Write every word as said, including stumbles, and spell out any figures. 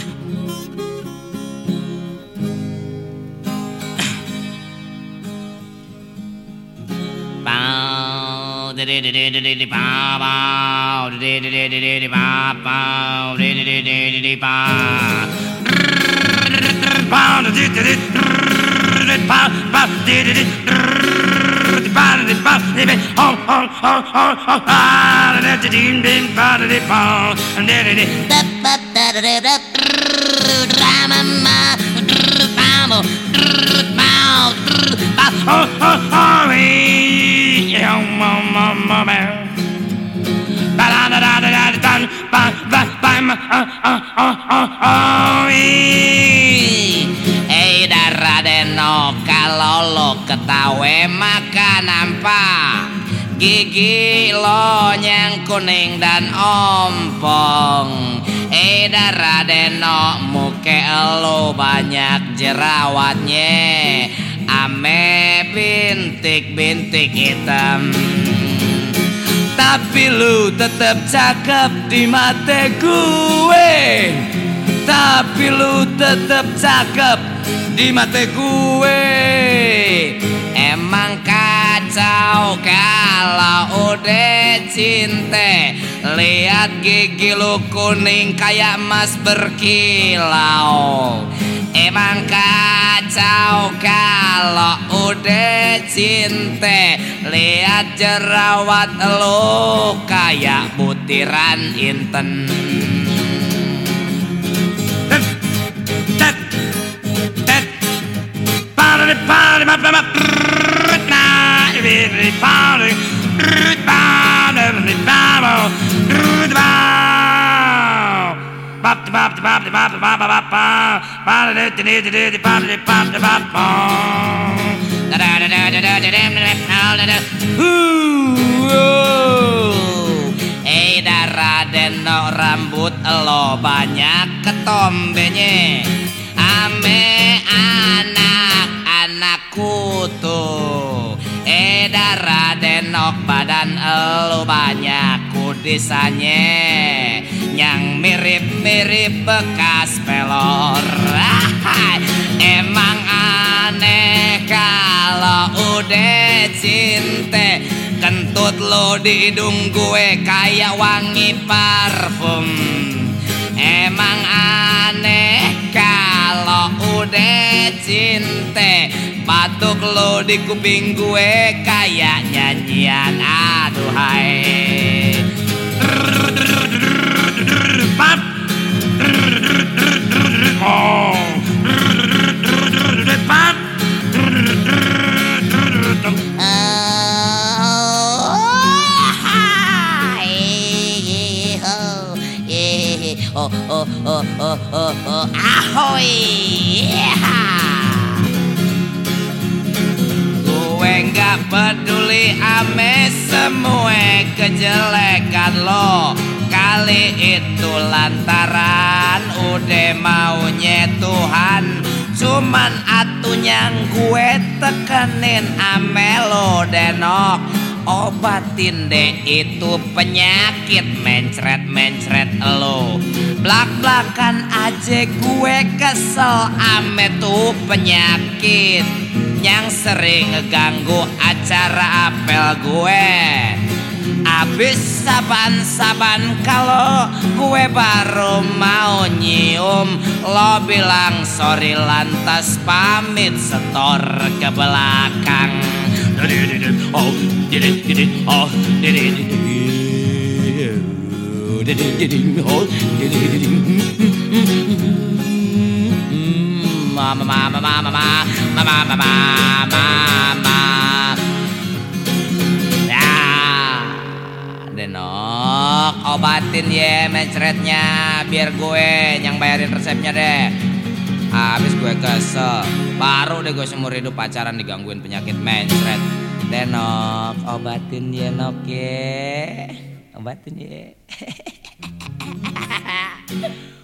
Eh Radeno, kalau lo ketawe maka nampak gigi lo yang kuning dan ompong. Eh Radeno, muke lo banyak jerawatnya, ame bintik-bintik hitam. Tapi lu tetep cakep di mata gue. Tapi lu tetep cakep di mata gue. Emang kacau kalau udah cinta. Lihat gigi lu kuning kayak emas berkilau. Emang kacau kalau udah cinta. Lihat jerawat lu kayak butiran inten. Eh Radeno, rambut lo banyak ketombenya, ame anak-anakku tuh. Eh Radeno, badan lo banyak kudisannya yang mirip-mirip bekas pelor. Emang aneh kalau udah cinta. Kentut lo di hidung gue kayak wangi parfum. Emang aneh kalau udah cinta. Batuk lo di kuping gue kayak nyanyian aduhai. Oh oh oh oh oh oh ahoy. Gue nggak peduli ame semua kejelekan lo. Kali itu lantaran udah maunya Tuhan. Cuman atunya gue tekenin ame lo Denok. Obatin deh itu penyakit mencret-mencret lo. Blak-blakan aja gue kesel ame tuh penyakit yang sering ngeganggu acara apel gue. Abis saban-saban kalau gue baru mau nyium, lo bilang sorry lantas pamit setor ke belakang. Oh, did it, did it, oh, did it, did it, did it, did it, oh, did it, did it. Mama, mama, mama, mama, mama, mama, mama. Denok, obatin ya mencretnya biar gue yang bayarin resepnya deh. Habis gue kesel, baru deh gue seumur hidup pacaran digangguin penyakit mencret. Denok, obatin ya nok ya, obatin ya.